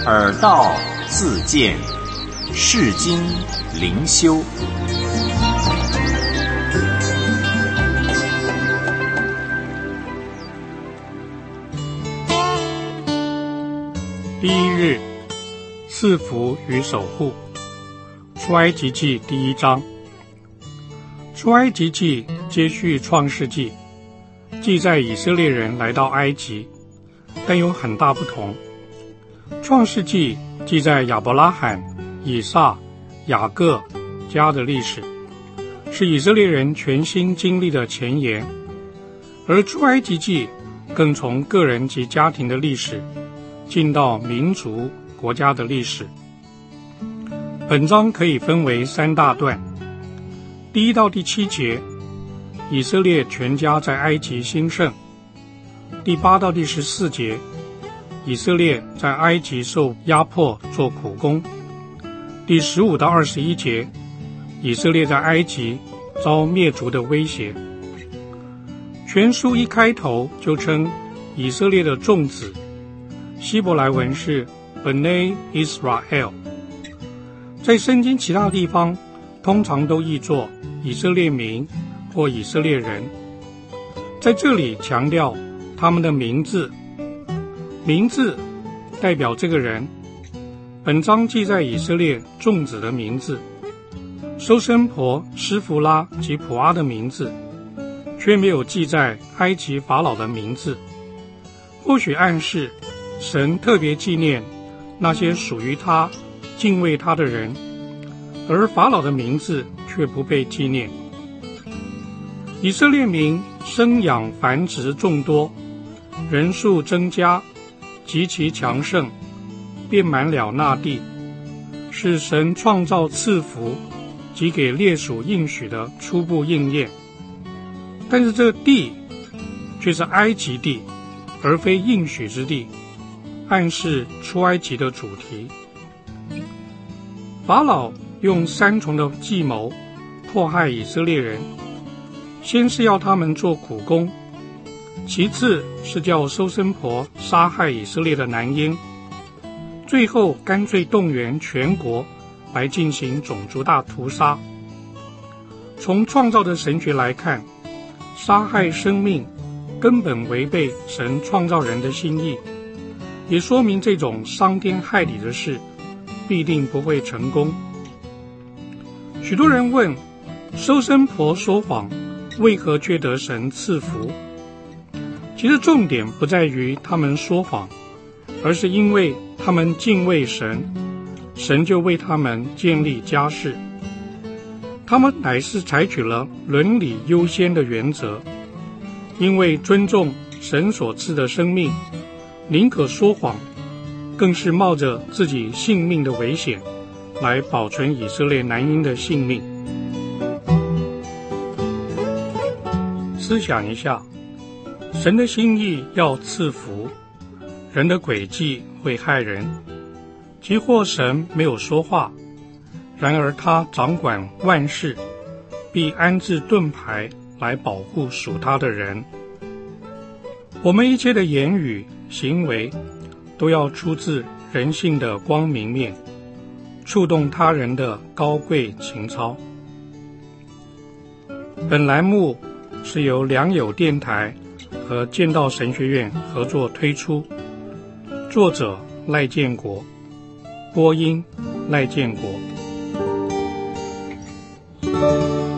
耳道自见，世经灵修。 第一日，赐福与守护。出埃及记第1章。出埃及记接续创世记，记载以色列人来到埃及，但有很大不同。创世记记载亚伯拉罕、以撒、雅各家的历史，是以色列人全新经历的前言，而出埃及记更从个人及家庭的历史进到民族国家的历史。本章可以分为3大段。第1到第7节，以色列全家在埃及兴盛。第8到第14节，以色列在埃及受压迫做苦工。第15到21节，以色列在埃及遭灭族的威胁。全书一开头就称以色列的众子，希伯来文是 Bnei Israel， 在圣经其他地方通常都译作以色列民或以色列人，在这里强调他们的名字，名字代表这个人。本章记载以色列众子的名字，收生婆、施弗拉及普阿的名字，却没有记载埃及法老的名字，或许暗示神特别纪念那些属于他、敬畏他的人，而法老的名字却不被纪念。以色列民生养繁殖众多，人数增加，极其强盛，遍满了那地，是神创造赐福及给列属应许的初步应验。但是这地却是埃及地，而非应许之地，暗示出埃及的主题。法老用3重的计谋迫害以色列人，先是要他们做苦工，其次是叫收生婆杀害以色列的男婴，最后干脆动员全国来进行种族大屠杀。从创造的神学来看，杀害生命根本违背神创造人的心意，也说明这种伤天害理的事必定不会成功。许多人问，收生婆说谎为何却得神赐福？其实重点不在于他们说谎，而是因为他们敬畏神，神就为他们建立家室。他们乃是采取了伦理优先的原则，因为尊重神所赐的生命，宁可说谎，更是冒着自己性命的危险来保存以色列男婴的性命。思想一下，神的心意要赐福，人的诡计会害人。即或神没有说话，然而他掌管万事，必安置盾牌来保护属他的人。我们一切的言语、行为都要出自人性的光明面，触动他人的高贵情操。本栏目是由良友电台和剑道神学院合作推出，作者赖建国，播音赖建国。